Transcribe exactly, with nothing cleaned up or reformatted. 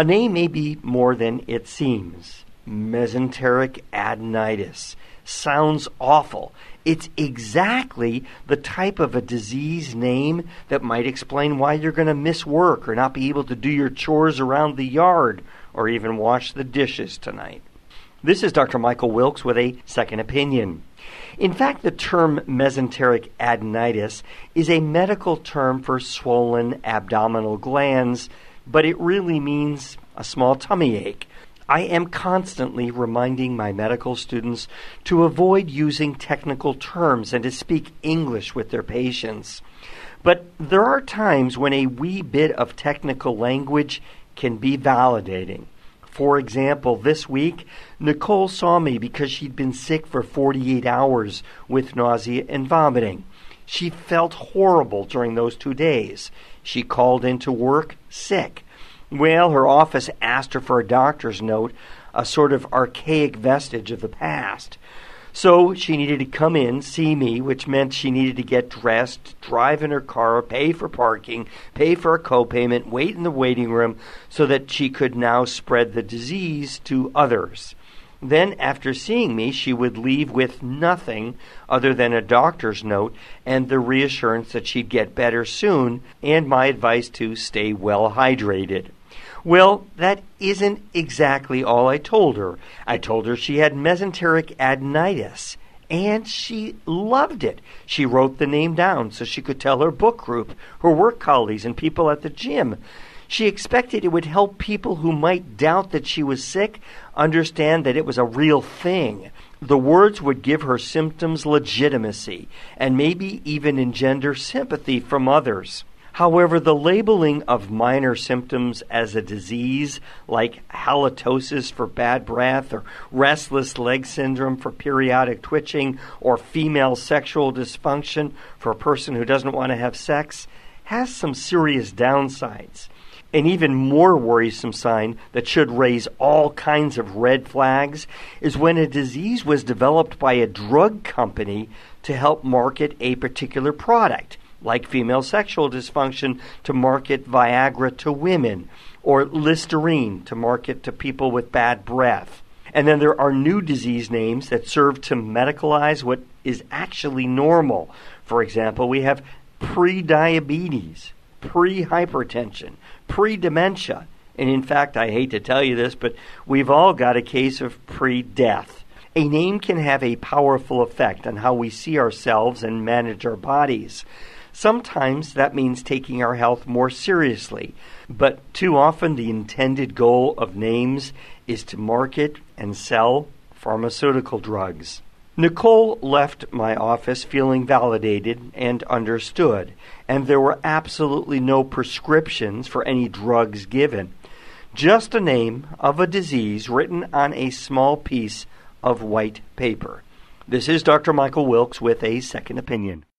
A name may be more than it seems. Mesenteric adenitis sounds awful. It's exactly the type of a disease name that might explain why you're going to miss work or not be able to do your chores around the yard or even wash the dishes tonight. This is Doctor Michael Wilkes with a second opinion. In fact, the term mesenteric adenitis is a medical term for swollen abdominal glands, but it really means a small tummy ache. I am constantly reminding my medical students to avoid using technical terms and to speak English with their patients. But there are times when a wee bit of technical language can be validating. For example, this week, Nicole saw me because she'd been sick for forty-eight hours with nausea and vomiting. She felt horrible during those two days. She called into work sick. Well, her office asked her for a doctor's note, a sort of archaic vestige of the past. So she needed to come in, see me, which meant she needed to get dressed, drive in her car, pay for parking, pay for a copayment, wait in the waiting room so that she could now spread the disease to others. Then, after seeing me, she would leave with nothing other than a doctor's note and the reassurance that she'd get better soon and my advice to stay well hydrated. Well, that isn't exactly all I told her. I told her she had mesenteric adenitis, and she loved it. She wrote the name down so she could tell her book group, her work colleagues, and people at the gym. She expected it would help people who might doubt that she was sick understand that it was a real thing. The words would give her symptoms legitimacy and maybe even engender sympathy from others. However, the labeling of minor symptoms as a disease, like halitosis for bad breath, or restless leg syndrome for periodic twitching, or female sexual dysfunction for a person who doesn't want to have sex, has some serious downsides. An even more worrisome sign that should raise all kinds of red flags is when a disease was developed by a drug company to help market a particular product, like female sexual dysfunction to market Viagra to women, or Listerine to market to people with bad breath. And then there are new disease names that serve to medicalize what is actually normal. For example, we have pre-diabetes, pre-hypertension, pre-dementia. And in fact, I hate to tell you this, but we've all got a case of pre-death. A name can have a powerful effect on how we see ourselves and manage our bodies. Sometimes that means taking our health more seriously, but too often the intended goal of names is to market and sell pharmaceutical drugs. Nicole left my office feeling validated and understood, and there were absolutely no prescriptions for any drugs given. Just a name of a disease written on a small piece of white paper. This is Doctor Michael Wilkes with a second opinion.